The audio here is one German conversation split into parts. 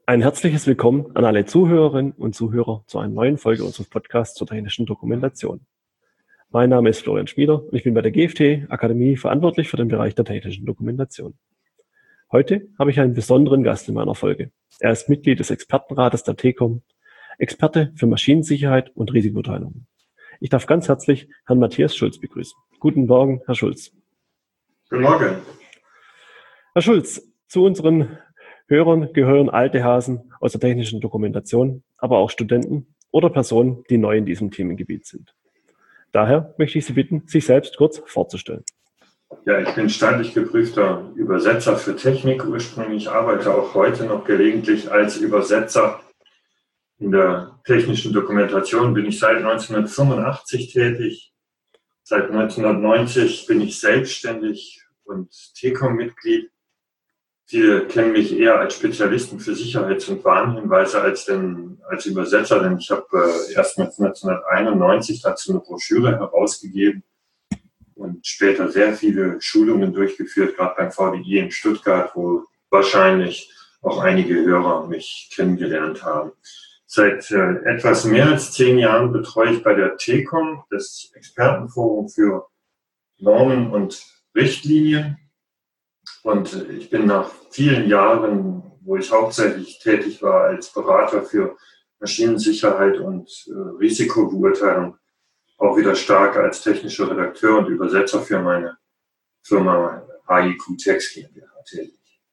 Ein herzliches Willkommen an alle Zuhörerinnen und Zuhörer zu einer neuen Folge unseres Podcasts zur technischen Dokumentation. Mein Name ist Florian Schmieder und ich bin bei der GFT Akademie verantwortlich für den Bereich der technischen Dokumentation. Heute habe ich einen besonderen Gast in meiner Folge. Er ist Mitglied des Expertenrates der TECOM, Experte für Maschinensicherheit und Risikoteilung. Ich darf ganz herzlich Herrn Matthias Schulz begrüßen. Guten Morgen, Herr Schulz. Guten Morgen. Herr Schulz, zu unseren Hörern gehören alte Hasen aus der technischen Dokumentation, aber auch Studenten oder Personen, die neu in diesem Themengebiet sind. Daher möchte ich Sie bitten, sich selbst kurz vorzustellen. Ja, ich bin staatlich geprüfter Übersetzer für Technik ursprünglich, arbeite auch heute noch gelegentlich als Übersetzer. In der technischen Dokumentation bin ich seit 1985 tätig. Seit 1990 bin ich selbstständig und TECOM-Mitglied. Viele kennen mich eher als Spezialisten für Sicherheits- und Warnhinweise als Übersetzer, denn ich habe erst 1991 dazu eine Broschüre herausgegeben und später sehr viele Schulungen durchgeführt, gerade beim VDI in Stuttgart, wo wahrscheinlich auch einige Hörer mich kennengelernt haben. Seit etwas mehr als 10 Jahren betreue ich bei der TECOM das Expertenforum für Normen und Richtlinien. Und ich bin nach vielen Jahren, wo ich hauptsächlich tätig war als Berater für Maschinensicherheit und Risikobeurteilung, auch wieder stark als technischer Redakteur und Übersetzer für meine Firma AIQ Text GmbH tätig.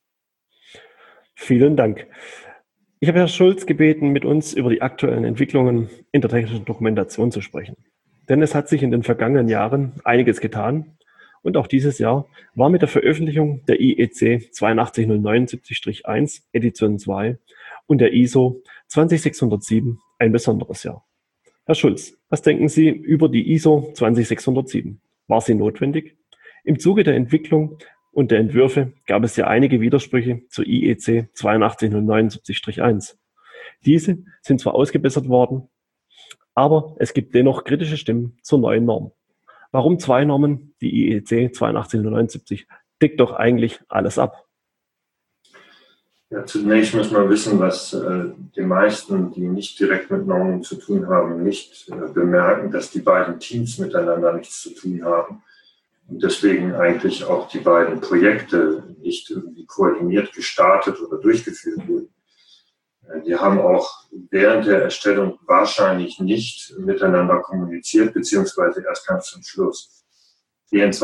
Vielen Dank. Ich habe Herrn Schulz gebeten, mit uns über die aktuellen Entwicklungen in der technischen Dokumentation zu sprechen. Denn es hat sich in den vergangenen Jahren einiges getan. Und auch dieses Jahr war mit der Veröffentlichung der IEC 82079-1 Edition 2 und der ISO 20607 ein besonderes Jahr. Herr Schulz, was denken Sie über die ISO 20607? War sie notwendig? Im Zuge der Entwicklung und der Entwürfe gab es ja einige Widersprüche zur IEC 82079-1. Diese sind zwar ausgebessert worden, aber es gibt dennoch kritische Stimmen zur neuen Norm. Warum 2 Normen? Die IEC 82079 deckt doch eigentlich alles ab. Ja, zunächst muss man wissen, was die meisten, die nicht direkt mit Normen zu tun haben, nicht bemerken, dass die beiden Teams miteinander nichts zu tun haben und deswegen eigentlich auch die beiden Projekte nicht irgendwie koordiniert gestartet oder durchgeführt wurden. Die haben auch während der Erstellung wahrscheinlich nicht miteinander kommuniziert, beziehungsweise erst ganz zum Schluss. Die EN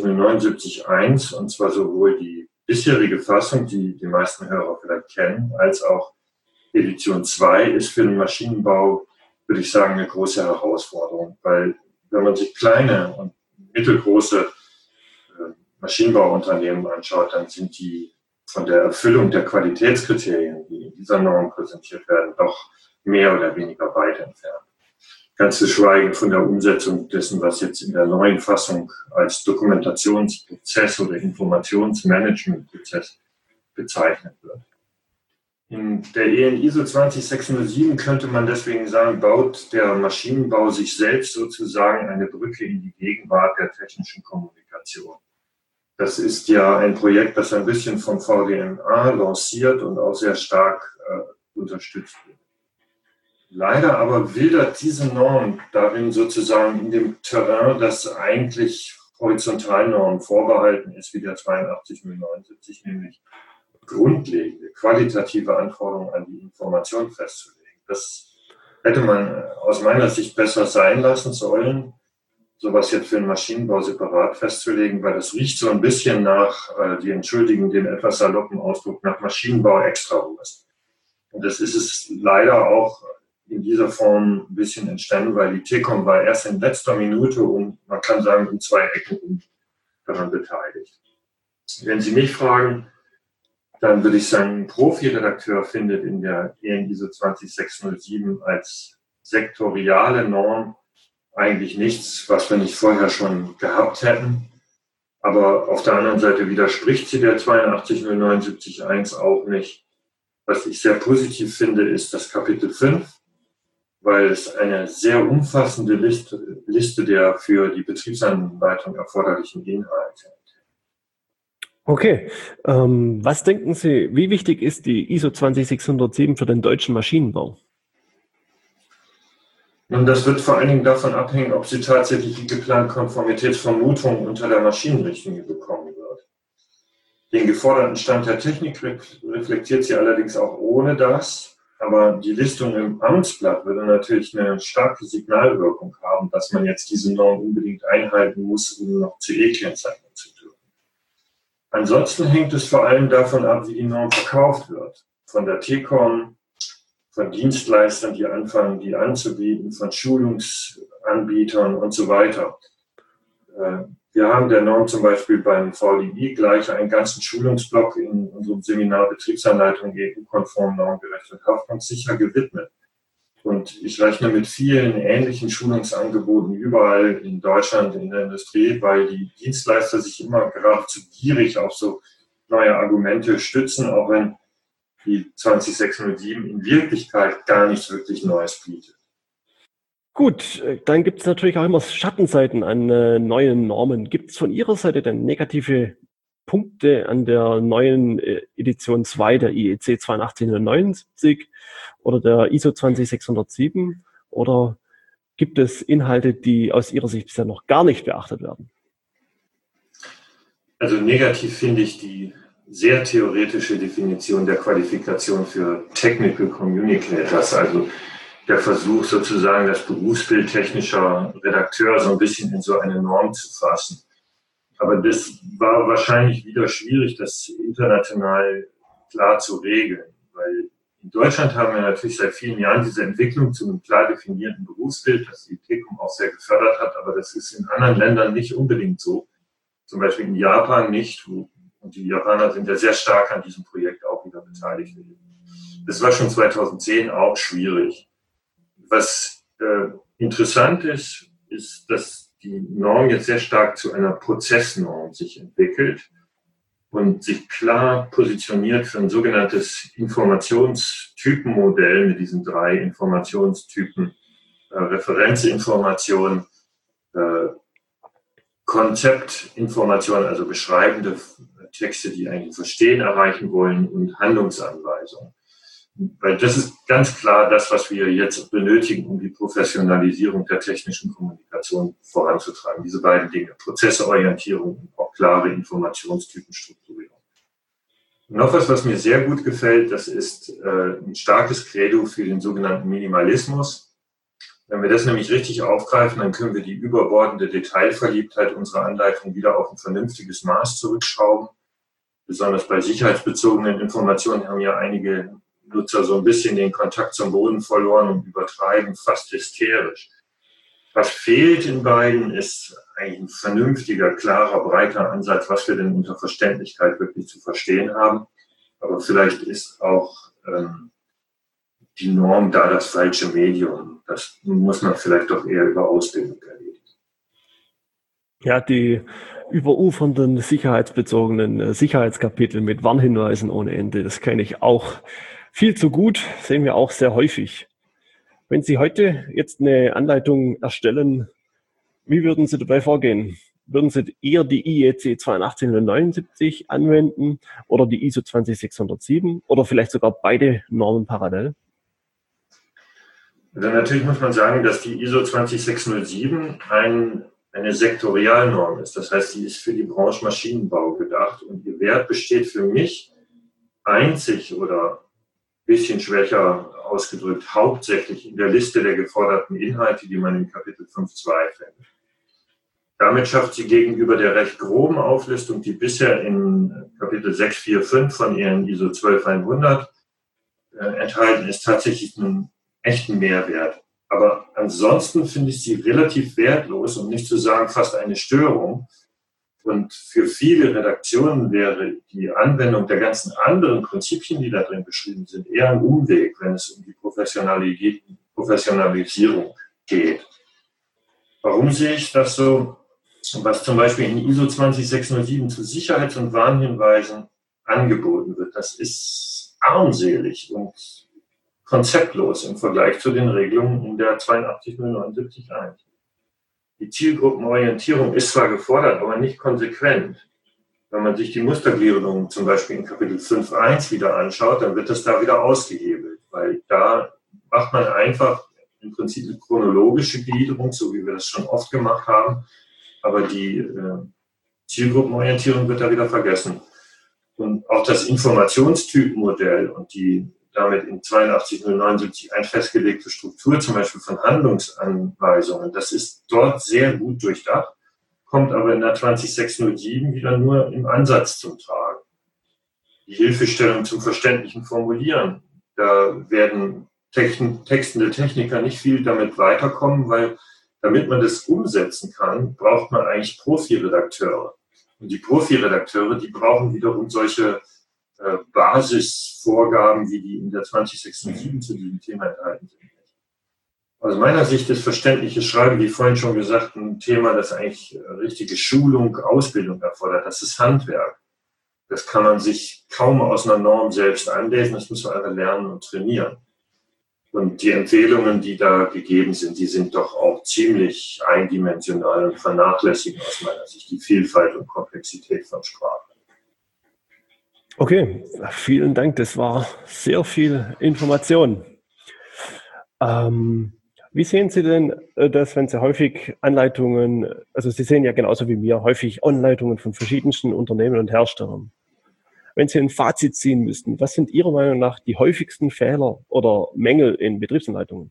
82079-1, und zwar sowohl die bisherige Fassung, die die meisten Hörer vielleicht kennen, als auch Edition 2 ist für den Maschinenbau, würde ich sagen, eine große Herausforderung, weil wenn man sich kleine und mittelgroße Maschinenbauunternehmen anschaut, dann sind die von der Erfüllung der Qualitätskriterien, die in dieser Norm präsentiert werden, doch mehr oder weniger weit entfernt. Ganz zu schweigen von der Umsetzung dessen, was jetzt in der neuen Fassung als Dokumentationsprozess oder Informationsmanagementprozess bezeichnet wird. In der EN ISO 20607 könnte man deswegen sagen, baut der Maschinenbau sich selbst sozusagen eine Brücke in die Gegenwart der technischen Kommunikation. Das ist ja ein Projekt, das ein bisschen vom VDMA lanciert und auch sehr stark unterstützt wird. Leider aber wildert diese Norm darin sozusagen in dem Terrain, das eigentlich Horizontalnormen vorbehalten ist, wie der 82079, nämlich grundlegende, qualitative Anforderungen an die Information festzulegen. Das hätte man aus meiner Sicht besser sein lassen sollen, sowas jetzt für den Maschinenbau separat festzulegen, weil das riecht so ein bisschen nach, die entschuldigen den etwas saloppen Ausdruck, nach Maschinenbau Extrawurst. Und das ist es leider auch in dieser Form ein bisschen entstanden, weil die TECOM war erst in letzter Minute und man kann sagen, um 2 Ecken daran beteiligt. Wenn Sie mich fragen, dann würde ich sagen, ein Profi-Redakteur findet in der EN ISO 20607 als sektoriale Norm eigentlich nichts, was wir nicht vorher schon gehabt hätten. Aber auf der anderen Seite widerspricht sie der 82079-1 auch nicht. Was ich sehr positiv finde, ist das Kapitel 5, weil es eine sehr umfassende Liste der für die Betriebsanleitung erforderlichen Inhalte enthält. Okay. Was denken Sie, wie wichtig ist die ISO 20607 für den deutschen Maschinenbau? Nun, das wird vor allen Dingen davon abhängen, ob sie tatsächlich die geplante Konformitätsvermutung unter der Maschinenrichtlinie bekommen wird. Den geforderten Stand der Technik reflektiert sie allerdings auch ohne das, aber die Listung im Amtsblatt würde natürlich eine starke Signalwirkung haben, dass man jetzt diese Norm unbedingt einhalten muss, um noch CE-Kennzeichnung zu dürfen. Ansonsten hängt es vor allem davon ab, wie die Norm verkauft wird. Von der TECOM, von Dienstleistern, die anfangen, die anzubieten, von Schulungsanbietern und so weiter. Wir haben der Norm zum Beispiel beim VDI gleich einen ganzen Schulungsblock in unserem Seminar Betriebsanleitung EU-konform, normgerecht und haftungssicher gewidmet. Und ich rechne mit vielen ähnlichen Schulungsangeboten überall in Deutschland in der Industrie, weil die Dienstleister sich immer geradezu gierig auf so neue Argumente stützen, auch wenn die 20607 in Wirklichkeit gar nichts wirklich Neues bietet. Gut, dann gibt es natürlich auch immer Schattenseiten an neuen Normen. Gibt es von Ihrer Seite denn negative Punkte an der neuen Edition 2 der IEC 8279 oder der ISO 20607? Oder gibt es Inhalte, die aus Ihrer Sicht bisher noch gar nicht beachtet werden? Also negativ finde ich die sehr theoretische Definition der Qualifikation für Technical Communicators, also der Versuch sozusagen, das Berufsbild technischer Redakteur so ein bisschen in so eine Norm zu fassen. Aber das war wahrscheinlich wieder schwierig, das international klar zu regeln, weil in Deutschland haben wir natürlich seit vielen Jahren diese Entwicklung zu einem klar definierten Berufsbild, das die TECOM auch sehr gefördert hat, aber das ist in anderen Ländern nicht unbedingt so. Zum Beispiel in Japan nicht. Und die Japaner sind ja sehr stark an diesem Projekt auch wieder beteiligt. Das war schon 2010 auch schwierig. Was interessant ist, dass die Norm jetzt sehr stark zu einer Prozessnorm sich entwickelt und sich klar positioniert für ein sogenanntes Informationstypenmodell mit diesen 3 Informationstypen: Referenzinformation, Konzeptinformation, also beschreibende Texte, die eigentlich Verstehen erreichen wollen, und Handlungsanweisungen. Weil das ist ganz klar das, was wir jetzt benötigen, um die Professionalisierung der technischen Kommunikation voranzutreiben. Diese beiden Dinge: Prozessorientierung und auch klare Informationstypenstrukturierung. Noch was mir sehr gut gefällt, das ist ein starkes Credo für den sogenannten Minimalismus. Wenn wir das nämlich richtig aufgreifen, dann können wir die überbordende Detailverliebtheit unserer Anleitung wieder auf ein vernünftiges Maß zurückschrauben. Besonders bei sicherheitsbezogenen Informationen haben ja einige Nutzer so ein bisschen den Kontakt zum Boden verloren und übertreiben fast hysterisch. Was fehlt in beiden, ist eigentlich ein vernünftiger, klarer, breiter Ansatz, was wir denn unter Verständlichkeit wirklich zu verstehen haben. Aber vielleicht ist auch die Norm da das falsche Medium. Das muss man vielleicht doch eher über Ausbildung erledigen. Ja, die überufernden sicherheitsbezogenen Sicherheitskapitel mit Warnhinweisen ohne Ende, das kenne ich auch viel zu gut, sehen wir auch sehr häufig. Wenn Sie heute jetzt eine Anleitung erstellen, wie würden Sie dabei vorgehen? Würden Sie eher die IEC 8279 anwenden oder die ISO 20607 oder vielleicht sogar beide Normen parallel? Also natürlich muss man sagen, dass die ISO 20607 eine Sektorialnorm ist. Das heißt, sie ist für die Branche Maschinenbau gedacht und ihr Wert besteht für mich einzig oder ein bisschen schwächer ausgedrückt hauptsächlich in der Liste der geforderten Inhalte, die man in Kapitel 5.2 findet. Damit schafft sie gegenüber der recht groben Auflistung, die bisher in Kapitel 6.4.5 von ihren ISO 12100 enthalten ist, tatsächlich einen echten Mehrwert. Aber ansonsten finde ich sie relativ wertlos, um nicht zu sagen fast eine Störung. Und für viele Redaktionen wäre die Anwendung der ganzen anderen Prinzipien, die da drin beschrieben sind, eher ein Umweg, wenn es um die Professionalisierung geht. Warum sehe ich das so? Was zum Beispiel in ISO 20607 zu Sicherheits- und Warnhinweisen angeboten wird, das ist armselig und konzeptlos im Vergleich zu den Regelungen in der 82079.1. Die Zielgruppenorientierung ist zwar gefordert, aber nicht konsequent. Wenn man sich die Mustergliederung zum Beispiel in Kapitel 5.1 wieder anschaut, dann wird das da wieder ausgehebelt, weil da macht man einfach im Prinzip eine chronologische Gliederung, so wie wir das schon oft gemacht haben, aber die Zielgruppenorientierung wird da wieder vergessen. Und auch das Informationstypenmodell und die damit in 82.079 festgelegte Struktur, zum Beispiel von Handlungsanweisungen, das ist dort sehr gut durchdacht, kommt aber in der 20607 wieder nur im Ansatz zum Tragen. Die Hilfestellung zum verständlichen Formulieren, da werden textende Techniker nicht viel damit weiterkommen, weil damit man das umsetzen kann, braucht man eigentlich Profi-Redakteure. Und die Profi-Redakteure, die brauchen wiederum solche Basisvorgaben, wie die in der 20607 zu diesem Thema enthalten sind. Aus meiner Sicht ist verständliches Schreiben, wie vorhin schon gesagt, ein Thema, das eigentlich richtige Schulung, Ausbildung erfordert. Das ist Handwerk. Das kann man sich kaum aus einer Norm selbst anlesen, das muss man einfach lernen und trainieren. Und die Empfehlungen, die da gegeben sind, die sind doch auch ziemlich eindimensional und vernachlässigen aus meiner Sicht die Vielfalt und Komplexität von Sprache. Okay, vielen Dank. Das war sehr viel Information. Wie sehen Sie denn das, wenn Sie häufig Anleitungen, also Sie sehen ja genauso wie mir, häufig Anleitungen von verschiedensten Unternehmen und Herstellern. Wenn Sie ein Fazit ziehen müssten, was sind Ihrer Meinung nach die häufigsten Fehler oder Mängel in Betriebsanleitungen?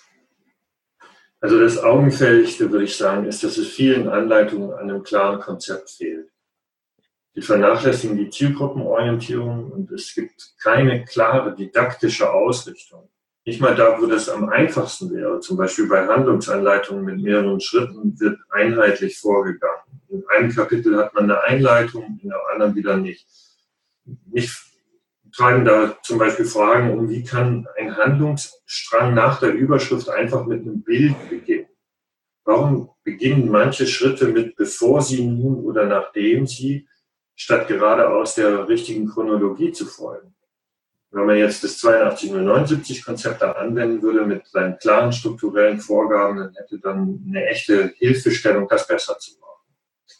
Also das Augenfälligste, würde ich sagen, ist, dass es vielen Anleitungen an einem klaren Konzept fehlt. Die vernachlässigen die Zielgruppenorientierung und es gibt keine klare didaktische Ausrichtung. Nicht mal da, wo das am einfachsten wäre. Zum Beispiel bei Handlungsanleitungen mit mehreren Schritten wird einheitlich vorgegangen. In einem Kapitel hat man eine Einleitung, in der anderen wieder nicht. Mich treiben da zum Beispiel Fragen um, wie kann ein Handlungsstrang nach der Überschrift einfach mit einem Bild beginnen? Warum beginnen manche Schritte mit bevor sie nun oder nachdem sie, statt geradeaus der richtigen Chronologie zu folgen? Wenn man jetzt das 82.079-Konzept da anwenden würde mit seinen klaren strukturellen Vorgaben, dann hätte dann eine echte Hilfestellung, das besser zu machen.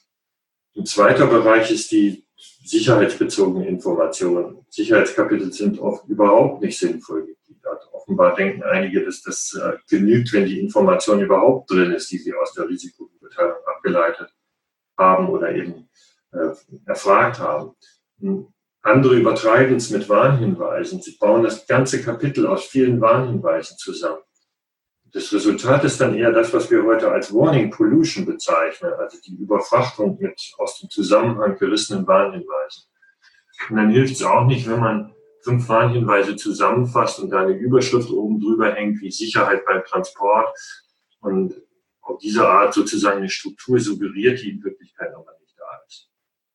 Ein zweiter Bereich ist die sicherheitsbezogene Information. Sicherheitskapitel sind oft überhaupt nicht sinnvoll gegliedert. Offenbar denken einige, dass das genügt, wenn die Information überhaupt drin ist, die sie aus der Risikobeurteilung abgeleitet haben oder eben erfragt haben. Andere übertreiben es mit Warnhinweisen. Sie bauen das ganze Kapitel aus vielen Warnhinweisen zusammen. Das Resultat ist dann eher das, was wir heute als Warning Pollution bezeichnen, also die Überfrachtung mit aus dem Zusammenhang gerissenen Warnhinweisen. Und dann hilft es auch nicht, wenn man 5 Warnhinweise zusammenfasst und da eine Überschrift oben drüber hängt, wie Sicherheit beim Transport und auf diese Art sozusagen eine Struktur suggeriert, die in Wirklichkeit aber nicht da ist.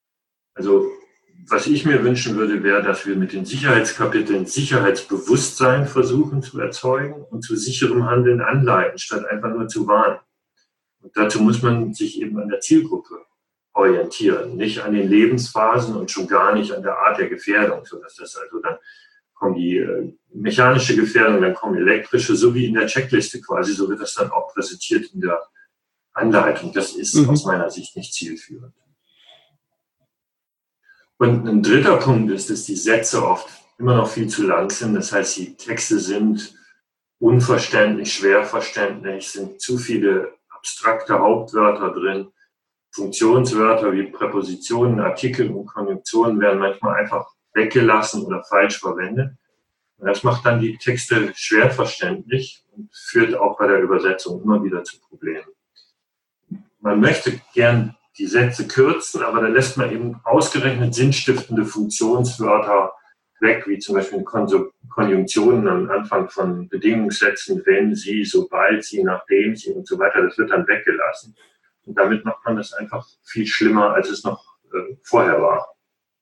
Also was ich mir wünschen würde, wäre, dass wir mit den Sicherheitskapiteln Sicherheitsbewusstsein versuchen zu erzeugen und zu sicherem Handeln anleiten, statt einfach nur zu warnen. Und dazu muss man sich eben an der Zielgruppe orientieren, nicht an den Lebensphasen und schon gar nicht an der Art der Gefährdung, sodass das also dann kommt die mechanische Gefährdung, dann kommen elektrische, so wie in der Checkliste quasi, so wird das dann auch präsentiert in der Anleitung. Das ist aus meiner Sicht nicht zielführend. Und ein dritter Punkt ist, dass die Sätze oft immer noch viel zu lang sind. Das heißt, die Texte sind unverständlich, schwer verständlich, sind zu viele abstrakte Hauptwörter drin. Funktionswörter wie Präpositionen, Artikel und Konjunktionen werden manchmal einfach weggelassen oder falsch verwendet. Und das macht dann die Texte schwer verständlich und führt auch bei der Übersetzung immer wieder zu Problemen. Man möchte gern die Sätze kürzen, aber dann lässt man eben ausgerechnet sinnstiftende Funktionswörter weg, wie zum Beispiel Konjunktionen am Anfang von Bedingungssätzen, wenn sie, sobald sie, nachdem sie und so weiter, das wird dann weggelassen. Und damit macht man das einfach viel schlimmer, als es noch vorher war.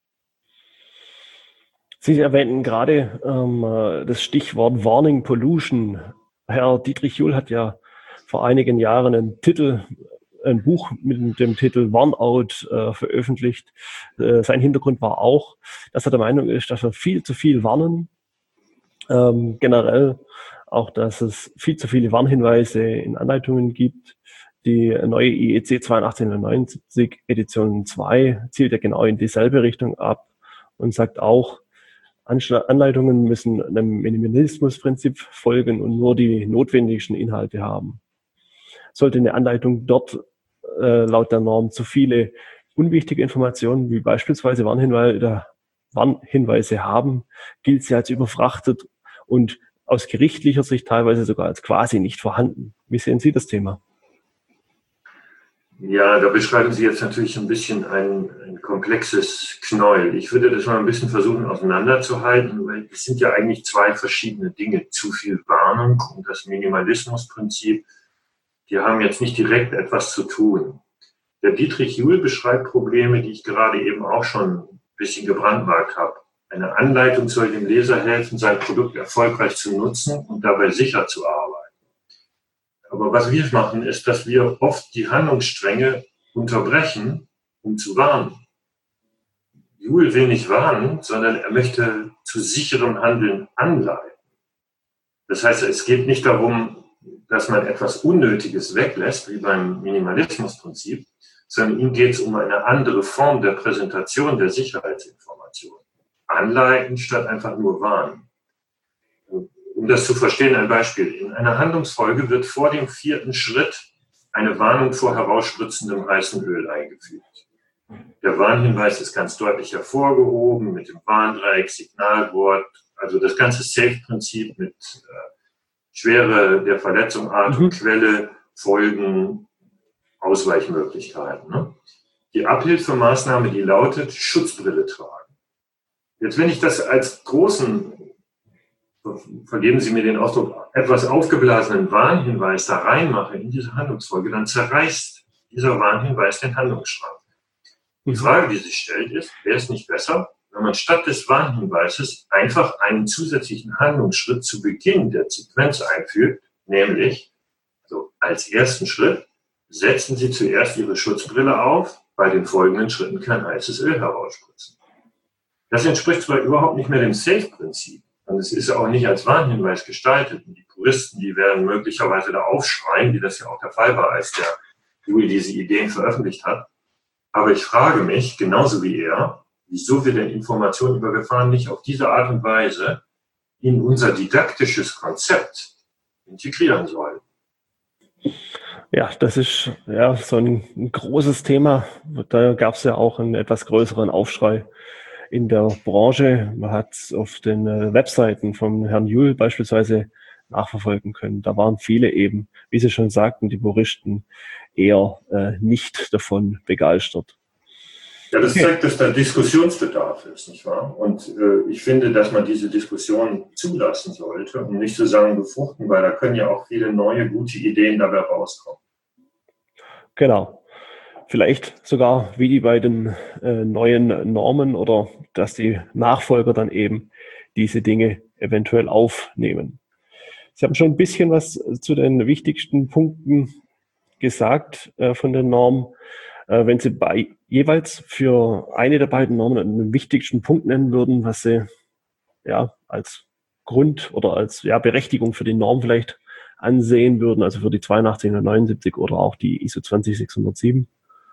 Sie erwähnten gerade das Stichwort Warning Pollution. Herr Dietrich Juhl hat ja vor einigen Jahren ein Buch mit dem Titel Warnout veröffentlicht. Sein Hintergrund war auch, dass er der Meinung ist, dass wir viel zu viel warnen. Generell auch, dass es viel zu viele Warnhinweise in Anleitungen gibt, die neue IEC 8279 Edition 2 zielt ja genau in dieselbe Richtung ab und sagt auch, Anleitungen müssen einem Minimalismusprinzip folgen und nur die notwendigsten Inhalte haben. Sollte eine Anleitung dort laut der Norm zu viele unwichtige Informationen, wie beispielsweise Warnhinweise haben, gilt sie als überfrachtet und aus gerichtlicher Sicht teilweise sogar als quasi nicht vorhanden. Wie sehen Sie das Thema? Ja, da beschreiben Sie jetzt natürlich ein bisschen ein komplexes Knäuel. Ich würde das mal ein bisschen versuchen auseinanderzuhalten, weil es sind ja eigentlich zwei verschiedene Dinge. Zu viel Warnung und das Minimalismusprinzip, die haben jetzt nicht direkt etwas zu tun. Der Dietrich Juhl beschreibt Probleme, die ich gerade eben auch schon ein bisschen gebrandmarkt habe. Eine Anleitung soll dem Leser helfen, sein Produkt erfolgreich zu nutzen und dabei sicher zu arbeiten. Aber was wir machen, ist, dass wir oft die Handlungsstränge unterbrechen, um zu warnen. Juhl will nicht warnen, sondern er möchte zu sicherem Handeln anleiten. Das heißt, es geht nicht darum, dass man etwas Unnötiges weglässt, wie beim Minimalismusprinzip, sondern ihm geht es um eine andere Form der Präsentation der Sicherheitsinformation. Anleiten statt einfach nur warnen. Um das zu verstehen, ein Beispiel. In einer Handlungsfolge wird vor dem 4. Schritt eine Warnung vor herausspritzendem heißen Öl eingefügt. Der Warnhinweis ist ganz deutlich hervorgehoben mit dem Warndreieck, Signalwort, also das ganze Safe-Prinzip mit Schwere der Verletzung, Art und Quelle, Folgen, Ausweichmöglichkeiten. Ne? Die Abhilfemaßnahme, die lautet Schutzbrille tragen. Jetzt, wenn ich das als großen, vergeben Sie mir den Ausdruck, etwas aufgeblasenen Warnhinweis da reinmache in diese Handlungsfolge, dann zerreißt dieser Warnhinweis den Handlungsstrang. Die Frage, die sich stellt, ist, wäre es nicht besser, wenn man statt des Warnhinweises einfach einen zusätzlichen Handlungsschritt zu Beginn der Sequenz einfügt, nämlich, also als ersten Schritt, setzen Sie zuerst Ihre Schutzbrille auf, bei den folgenden Schritten kein heißes Öl herausspritzen. Das entspricht zwar überhaupt nicht mehr dem Safe-Prinzip, und es ist auch nicht als Warnhinweis gestaltet. Und die Puristen, die werden möglicherweise da aufschreien, wie das ja auch der Fall war, als der Juhl diese Ideen veröffentlicht hat. Aber ich frage mich, genauso wie er, wieso wir denn Informationen über Gefahren nicht auf diese Art und Weise in unser didaktisches Konzept integrieren sollen. Ja, das ist ja so ein großes Thema. Da gab es ja auch einen etwas größeren Aufschrei in der Branche. Man hat es auf den Webseiten von Herrn Juhl beispielsweise nachverfolgen können. Da waren viele eben, wie Sie schon sagten, die Puristen eher nicht davon begeistert. Ja, das zeigt, dass da Diskussionsbedarf ist, nicht wahr? Und ich finde, dass man diese Diskussion zulassen sollte und nicht zusammen befruchten, weil da können ja auch viele neue, gute Ideen dabei rauskommen. Genau. Vielleicht sogar wie die bei den neuen Normen oder dass die Nachfolger dann eben diese Dinge eventuell aufnehmen. Sie haben schon ein bisschen was zu den wichtigsten Punkten gesagt von den Normen. Wenn Sie jeweils für eine der beiden Normen einen wichtigsten Punkt nennen würden, was Sie ja als Grund oder als Berechtigung für die Norm vielleicht ansehen würden, also für die 8279 oder auch die ISO 20607?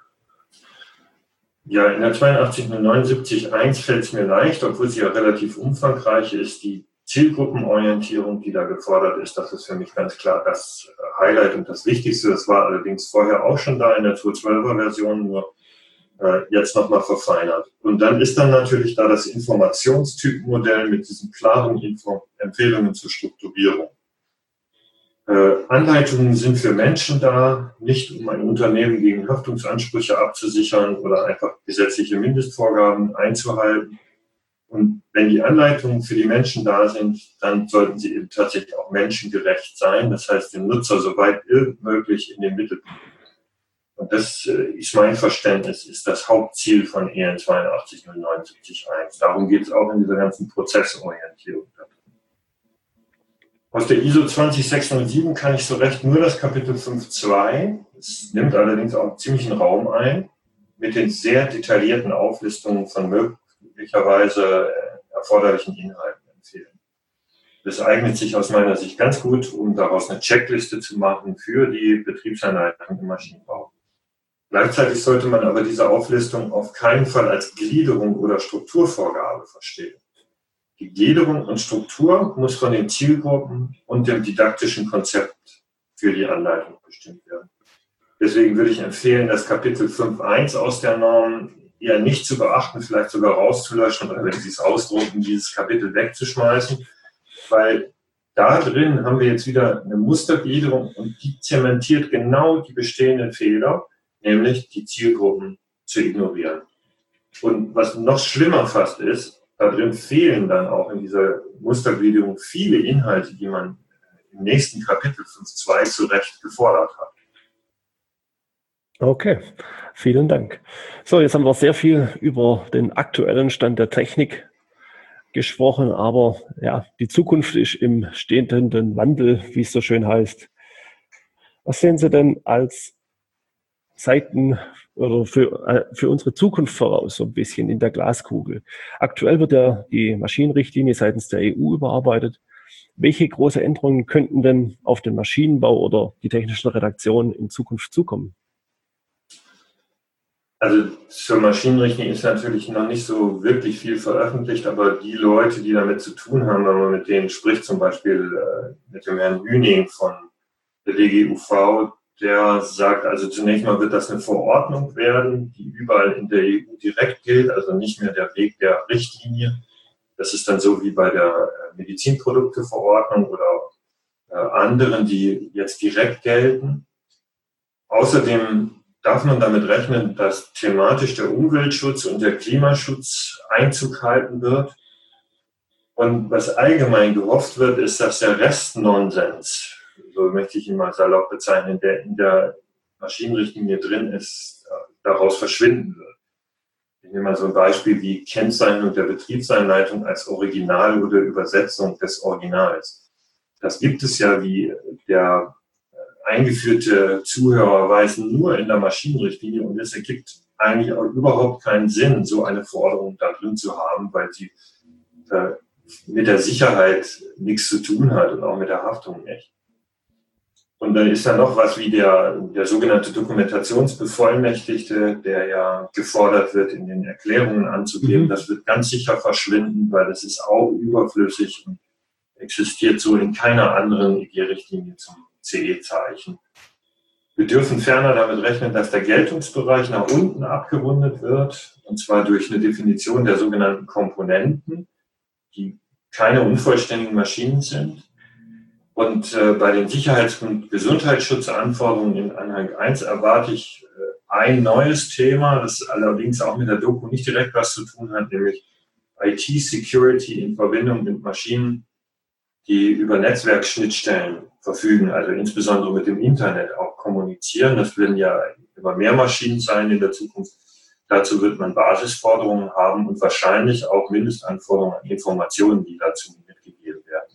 Ja, in der 8279.1 fällt es mir leicht, obwohl sie ja relativ umfangreich ist, die Zielgruppenorientierung, die da gefordert ist. Das ist für mich ganz klar das Highlight und das Wichtigste. Das war allerdings vorher auch schon da in der 212er Version, nur jetzt nochmal verfeinert. Und dann ist dann natürlich da das Informationstypenmodell mit diesen klaren Empfehlungen zur Strukturierung. Anleitungen sind für Menschen da, nicht um ein Unternehmen gegen Haftungsansprüche abzusichern oder einfach gesetzliche Mindestvorgaben einzuhalten. Und wenn die Anleitungen für die Menschen da sind, dann sollten sie eben tatsächlich auch menschengerecht sein. Das heißt, den Nutzer soweit irgend möglich in den Mittelpunkt. Und das ist mein Verständnis, ist das Hauptziel von EN 82.079.1. Darum geht es auch in dieser ganzen Prozessorientierung. Aus der ISO 20607 kann ich so recht nur das Kapitel 5.2. Es nimmt allerdings auch ziemlichen Raum ein, mit den sehr detaillierten Auflistungen von möglicherweise erforderlichen Inhalten empfehlen. Das eignet sich aus meiner Sicht ganz gut, um daraus eine Checkliste zu machen für die Betriebsanleitung im Maschinenbau. Gleichzeitig sollte man aber diese Auflistung auf keinen Fall als Gliederung oder Strukturvorgabe verstehen. Die Gliederung und Struktur muss von den Zielgruppen und dem didaktischen Konzept für die Anleitung bestimmt werden. Deswegen würde ich empfehlen, das Kapitel 5.1 aus der Norm eher nicht zu beachten, vielleicht sogar rauszulöschen oder wenn Sie es ausdrucken, dieses Kapitel wegzuschmeißen, weil da drin haben wir jetzt wieder eine Mustergliederung und die zementiert genau die bestehenden Fehler, nämlich die Zielgruppen zu ignorieren. Und was noch schlimmer fast ist, da drin fehlen dann auch in dieser Mustergliederung viele Inhalte, die man im nächsten Kapitel 5.2 zu Recht gefordert hat. Okay, vielen Dank. So, jetzt haben wir sehr viel über den aktuellen Stand der Technik gesprochen, aber ja, die Zukunft ist im stehenden Wandel, wie es so schön heißt. Was sehen Sie denn als Seiten oder für unsere Zukunft voraus, so ein bisschen in der Glaskugel? Aktuell wird ja die Maschinenrichtlinie seitens der EU überarbeitet. Welche große Änderungen könnten denn auf den Maschinenbau oder die technischen Redaktionen in Zukunft zukommen? Also zur Maschinenrichtlinie ist natürlich noch nicht so wirklich viel veröffentlicht, aber die Leute, die damit zu tun haben, wenn man mit denen spricht, zum Beispiel mit dem Herrn Hüning von der DGUV, der sagt, also zunächst mal wird das eine Verordnung werden, die überall in der EU direkt gilt, also nicht mehr der Weg der Richtlinie. Das ist dann so wie bei der Medizinprodukteverordnung oder anderen, die jetzt direkt gelten. Außerdem darf man damit rechnen, dass thematisch der Umweltschutz und der Klimaschutz Einzug halten wird. Und was allgemein gehofft wird, ist, dass der Restnonsens, so möchte ich ihn mal salopp bezeichnen, der in der Maschinenrichtlinie drin ist, daraus verschwinden wird. Ich nehme mal so ein Beispiel wie Kennzeichnung der Betriebsanleitung als Original oder Übersetzung des Originals. Das gibt es ja, wie der eingeführte Zuhörer weiß, nur in der Maschinenrichtlinie und es ergibt eigentlich auch überhaupt keinen Sinn, so eine Forderung da drin zu haben, weil sie mit der Sicherheit nichts zu tun hat und auch mit der Haftung nicht. Und dann ist da noch was wie der sogenannte Dokumentationsbevollmächtigte, der ja gefordert wird, in den Erklärungen anzugeben. Das wird ganz sicher verschwinden, weil das ist auch überflüssig und existiert so in keiner anderen EG-Richtlinie zum CE-Zeichen. Wir dürfen ferner damit rechnen, dass der Geltungsbereich nach unten abgerundet wird, und zwar durch eine Definition der sogenannten Komponenten, die keine unvollständigen Maschinen sind. Und bei den Sicherheits- und Gesundheitsschutzanforderungen in Anhang 1 erwarte ich ein neues Thema, das allerdings auch mit der Doku nicht direkt was zu tun hat, nämlich IT-Security in Verbindung mit Maschinen, die über Netzwerkschnittstellen verfügen, also insbesondere mit dem Internet auch kommunizieren. Das werden ja immer mehr Maschinen sein in der Zukunft. Dazu wird man Basisforderungen haben und wahrscheinlich auch Mindestanforderungen an Informationen, die dazu mitgegeben werden.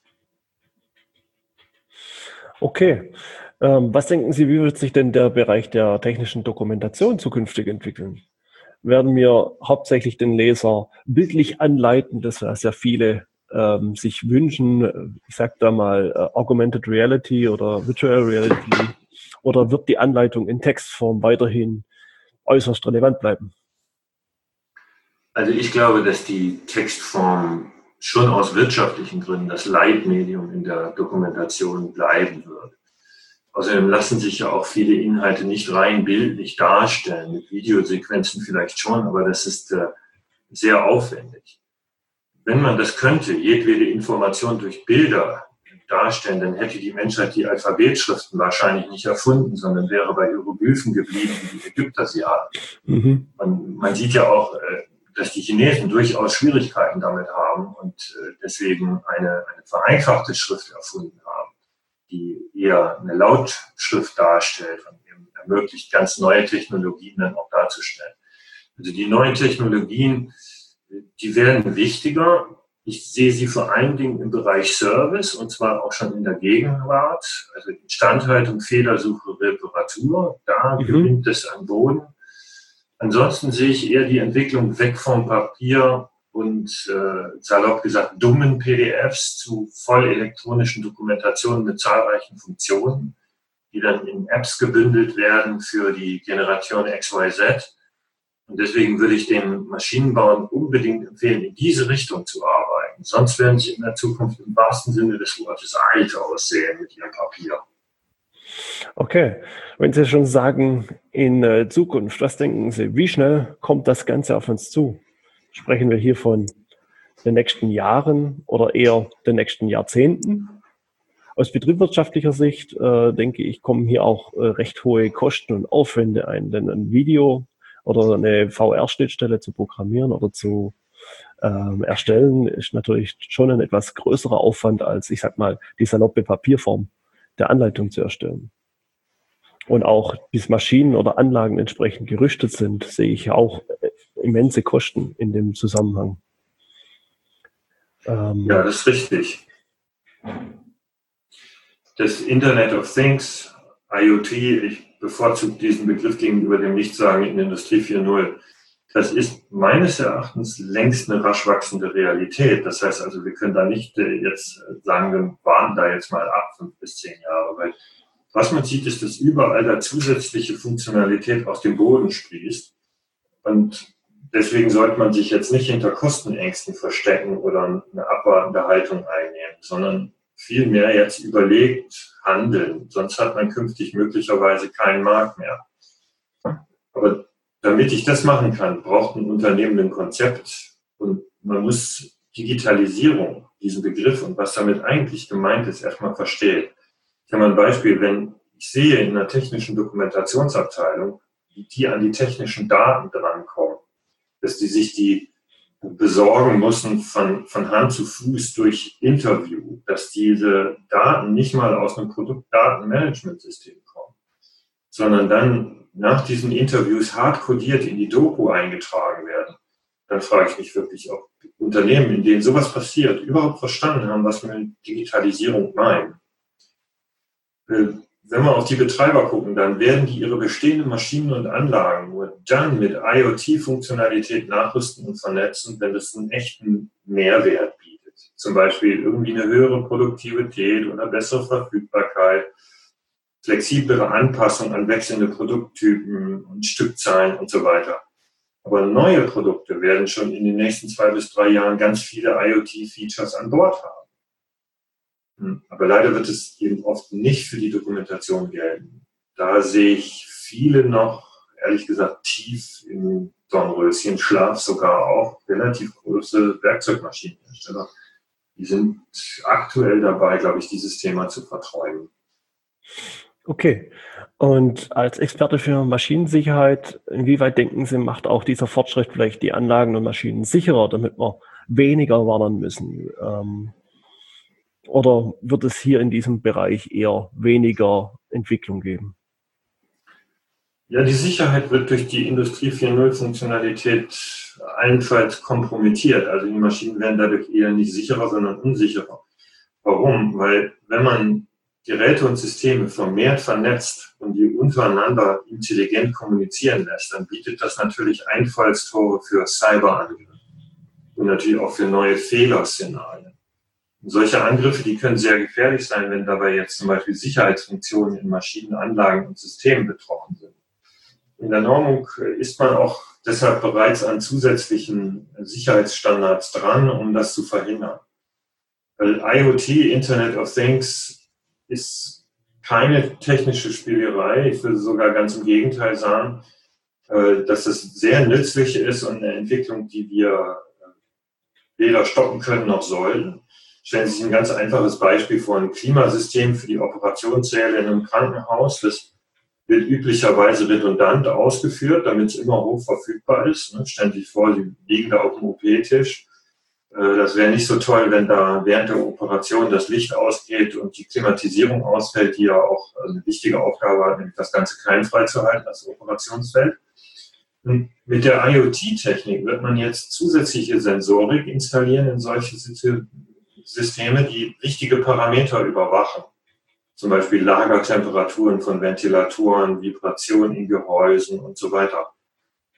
Okay. Was denken Sie, wie wird sich denn der Bereich der technischen Dokumentation zukünftig entwickeln? Werden wir hauptsächlich den Leser bildlich anleiten, das was ja viele sich wünschen, ich sag da mal Augmented Reality oder Virtual Reality, oder wird die Anleitung in Textform weiterhin äußerst relevant bleiben? Also ich glaube, dass die Textform schon aus wirtschaftlichen Gründen das Leitmedium in der Dokumentation bleiben wird. Außerdem lassen sich ja auch viele Inhalte nicht rein bildlich darstellen, mit Videosequenzen vielleicht schon, aber das ist sehr aufwendig. Wenn man das könnte, jedwede Information durch Bilder darstellen, dann hätte die Menschheit die Alphabetschriften wahrscheinlich nicht erfunden, sondern wäre bei Hieroglyphen geblieben, wie die Ägypter sie hatten. Man sieht ja auch, dass die Chinesen durchaus Schwierigkeiten damit haben und deswegen eine vereinfachte Schrift erfunden haben, die eher eine Lautschrift darstellt und eben ermöglicht, ganz neue Technologien dann auch darzustellen. Also die neuen Technologien, die werden wichtiger. Ich sehe sie vor allen Dingen im Bereich Service, und zwar auch schon in der Gegenwart. Also Instandhaltung, Fehlersuche, Reparatur, da gewinnt es an Boden. Ansonsten sehe ich eher die Entwicklung weg vom Papier und salopp gesagt dummen PDFs zu voll elektronischen Dokumentationen mit zahlreichen Funktionen, die dann in Apps gebündelt werden für die Generation XYZ. Und deswegen würde ich den Maschinenbauern unbedingt empfehlen, in diese Richtung zu arbeiten. Sonst werden sie in der Zukunft im wahrsten Sinne des Wortes alt aussehen mit ihrem Papier. Okay, wenn Sie schon sagen, in Zukunft, was denken Sie, wie schnell kommt das Ganze auf uns zu? Sprechen wir hier von den nächsten Jahren oder eher den nächsten Jahrzehnten? Aus betriebswirtschaftlicher Sicht, denke ich, kommen hier auch recht hohe Kosten und Aufwände ein, denn ein Video oder eine VR-Schnittstelle zu programmieren oder zu erstellen, ist natürlich schon ein etwas größerer Aufwand als, ich sag mal, die saloppe Papierform der Anleitung zu erstellen. Und auch bis Maschinen oder Anlagen entsprechend gerüstet sind, sehe ich auch immense Kosten in dem Zusammenhang. Ja, das ist richtig. Das Internet of Things, IoT, ich bevorzuge diesen Begriff gegenüber dem Nichtsagen in Industrie 4.0. Das ist meines Erachtens längst eine rasch wachsende Realität. Das heißt also, wir können da nicht jetzt sagen, wir warten da jetzt mal ab 5 bis 10 Jahre. Weil was man sieht, ist, dass überall da zusätzliche Funktionalität aus dem Boden sprießt. Und deswegen sollte man sich jetzt nicht hinter Kostenängsten verstecken oder eine abwartende Haltung einnehmen, sondern vielmehr jetzt überlegt handeln. Sonst hat man künftig möglicherweise keinen Markt mehr. Aber damit ich das machen kann, braucht ein Unternehmen ein Konzept und man muss Digitalisierung, diesen Begriff und was damit eigentlich gemeint ist, erstmal verstehen. Ich habe mal ein Beispiel, wenn ich sehe in einer technischen Dokumentationsabteilung, wie die an die technischen Daten drankommen, dass die sich die besorgen müssen von Hand zu Fuß durch Interview, dass diese Daten nicht mal aus einem Produktdatenmanagementsystem kommen, sondern dann nach diesen Interviews hart codiert in die Doku eingetragen werden, dann frage ich mich wirklich, ob Unternehmen, in denen sowas passiert, überhaupt verstanden haben, was wir mit Digitalisierung meinen. Wenn wir auf die Betreiber gucken, dann werden die ihre bestehenden Maschinen und Anlagen nur dann mit IoT-Funktionalität nachrüsten und vernetzen, wenn es einen echten Mehrwert bietet. Zum Beispiel irgendwie eine höhere Produktivität oder bessere Verfügbarkeit, flexiblere Anpassung an wechselnde Produkttypen und Stückzahlen und so weiter. Aber neue Produkte werden schon in den nächsten 2 bis 3 Jahren ganz viele IoT-Features an Bord haben. Aber leider wird es eben oft nicht für die Dokumentation gelten. Da sehe ich viele noch, ehrlich gesagt, tief im Dornröschenschlaf, sogar auch relativ große Werkzeugmaschinenhersteller. Die sind aktuell dabei, glaube ich, dieses Thema zu verträumen. Okay. Und als Experte für Maschinensicherheit, inwieweit denken Sie, macht auch dieser Fortschritt vielleicht die Anlagen und Maschinen sicherer, damit wir weniger warnen müssen? Oder wird es hier in diesem Bereich eher weniger Entwicklung geben? Ja, die Sicherheit wird durch die Industrie 4.0 Funktionalität allenfalls kompromittiert. Also die Maschinen werden dadurch eher nicht sicherer, sondern unsicherer. Warum? Weil wenn man Geräte und Systeme vermehrt vernetzt und die untereinander intelligent kommunizieren lässt, dann bietet das natürlich Einfallstore für Cyberangriffe und natürlich auch für neue Fehlerszenarien. Und solche Angriffe, die können sehr gefährlich sein, wenn dabei jetzt zum Beispiel Sicherheitsfunktionen in Maschinen, Anlagen und Systemen betroffen sind. In der Normung ist man auch deshalb bereits an zusätzlichen Sicherheitsstandards dran, um das zu verhindern. Weil IoT, Internet of Things, ist keine technische Spielerei. Ich würde sogar ganz im Gegenteil sagen, dass es sehr nützlich ist und eine Entwicklung, die wir weder stoppen können noch sollten. Stellen Sie sich ein ganz einfaches Beispiel vor, ein Klimasystem für die Operationssäle in einem Krankenhaus. Das wird üblicherweise redundant ausgeführt, damit es immer hoch verfügbar ist. Stellen Sie sich vor, Sie liegen da auf dem OP-Tisch. Das wäre nicht so toll, wenn da während der Operation das Licht ausgeht und die Klimatisierung ausfällt, die ja auch eine wichtige Aufgabe hat, nämlich das Ganze keimfrei zu halten, das Operationsfeld. Und mit der IoT-Technik wird man jetzt zusätzliche Sensorik installieren in solche Systeme, die wichtige Parameter überwachen. Zum Beispiel Lagertemperaturen von Ventilatoren, Vibration in Gehäusen und so weiter.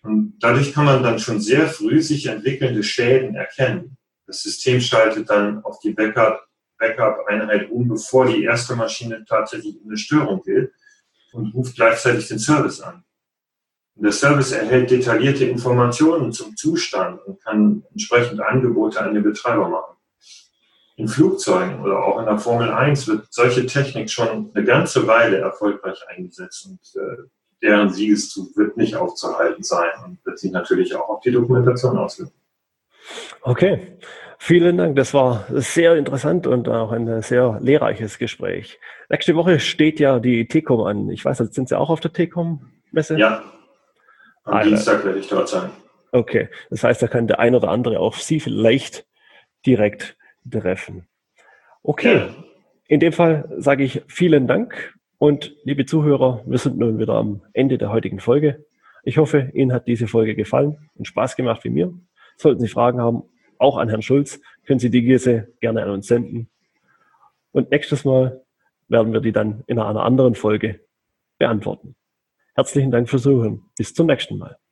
Und dadurch kann man dann schon sehr früh sich entwickelnde Schäden erkennen. Das System schaltet dann auf die Backup-Einheit um, bevor die erste Maschine tatsächlich eine Störung gilt, und ruft gleichzeitig den Service an. Und der Service erhält detaillierte Informationen zum Zustand und kann entsprechend Angebote an den Betreiber machen. In Flugzeugen oder auch in der Formel 1 wird solche Technik schon eine ganze Weile erfolgreich eingesetzt, und deren Siegeszug wird nicht aufzuhalten sein und wird sich natürlich auch auf die Dokumentation auswirken. Okay, vielen Dank. Das war sehr interessant und auch ein sehr lehrreiches Gespräch. Nächste Woche steht ja die TECOM an. Ich weiß, sind Sie auch auf der TECOM-Messe? Ja, am Dienstag werde ich dort sein. Okay, das heißt, da kann der ein oder andere auch Sie vielleicht direkt treffen. Okay, ja. In dem Fall sage ich vielen Dank und liebe Zuhörer, wir sind nun wieder am Ende der heutigen Folge. Ich hoffe, Ihnen hat diese Folge gefallen und Spaß gemacht wie mir. Sollten Sie Fragen haben, auch an Herrn Schulz, können Sie diese gerne an uns senden. Und nächstes Mal werden wir die dann in einer anderen Folge beantworten. Herzlichen Dank fürs Zuhören. Bis zum nächsten Mal.